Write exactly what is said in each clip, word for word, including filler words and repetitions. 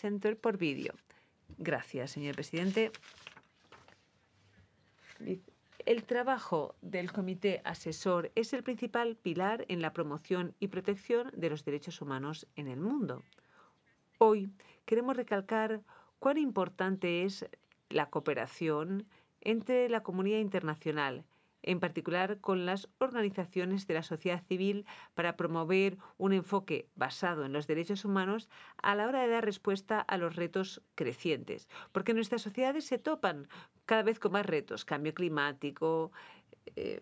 Center por vídeo. Gracias, señor presidente. El trabajo del Comité Asesor es el principal pilar en la promoción y protección de los derechos humanos en el mundo. Hoy queremos recalcar cuán importante es la cooperación entre la comunidad internacional, en particular con las organizaciones de la sociedad civil, para promover un enfoque basado en los derechos humanos a la hora de dar respuesta a los retos crecientes. Porque nuestras sociedades se topan cada vez con más retos, cambio climático, eh,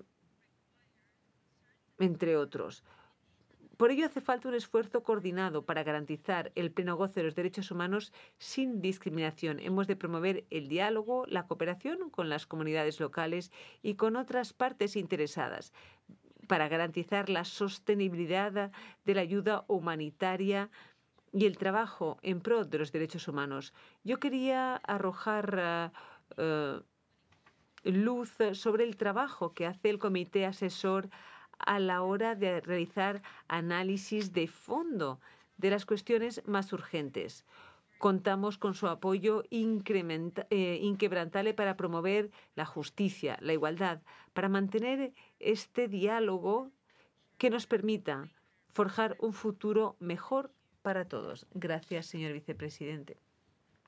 entre otros. Por ello hace falta un esfuerzo coordinado para garantizar el pleno goce de los derechos humanos sin discriminación. Hemos de promover el diálogo, la cooperación con las comunidades locales y con otras partes interesadas para garantizar la sostenibilidad de la ayuda humanitaria y el trabajo en pro de los derechos humanos. Yo quería arrojar uh, luz sobre el trabajo que hace el Comité Asesor a la hora de realizar análisis de fondo de las cuestiones más urgentes. Contamos con su apoyo eh, inquebrantable para promover la justicia, la igualdad, para mantener este diálogo que nos permita forjar un futuro mejor para todos. Gracias, señor vicepresidente.